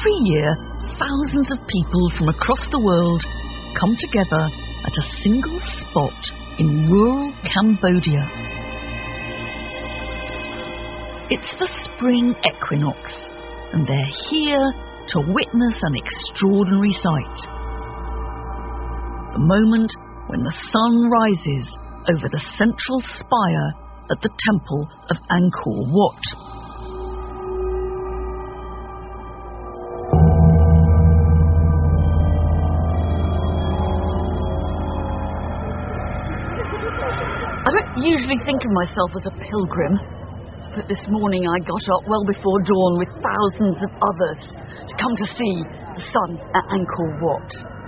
Every year, thousands of people from across the world come together at a single spot in rural Cambodia. It's the spring equinox, and they're here to witness an extraordinary sight. The moment when the sun rises over the central spire at the temple of Angkor Wat. I don't usually think of myself as a pilgrim, but this morning I got up well before dawn with thousands of others to come to see the sun at Angkor Wat.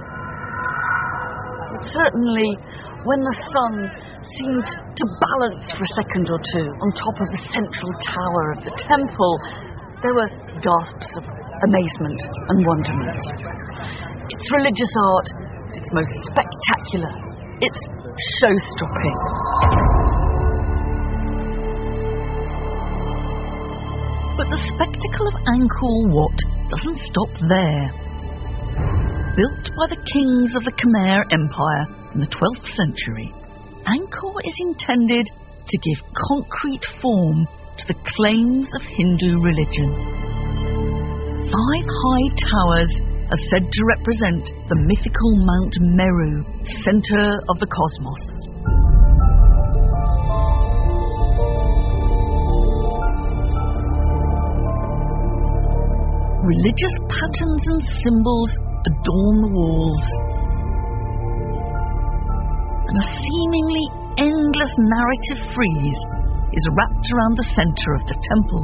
Certainly, when the sun seemed to balance for a second or two on top of the central tower of the temple, there were gasps of amazement and wonderment. It's religious art at its most spectacular. It's show-stopping. But the spectacle of Angkor Wat doesn't stop there. Built by the kings of the Khmer Empire in the 12th century, Angkor is intended to give concrete form to the claims of Hindu religion. 5 high towers are said to represent the mythical Mount Meru, centre of the cosmos. Religious patterns and symbols adorn the walls, and a seemingly endless narrative frieze is wrapped around the centre of the temple.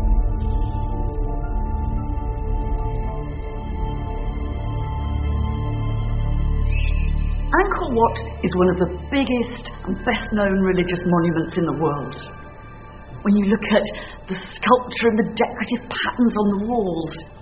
Angkor Wat is one of the biggest and best-known religious monuments in the world. When you look at the sculpture and the decorative patterns on the walls,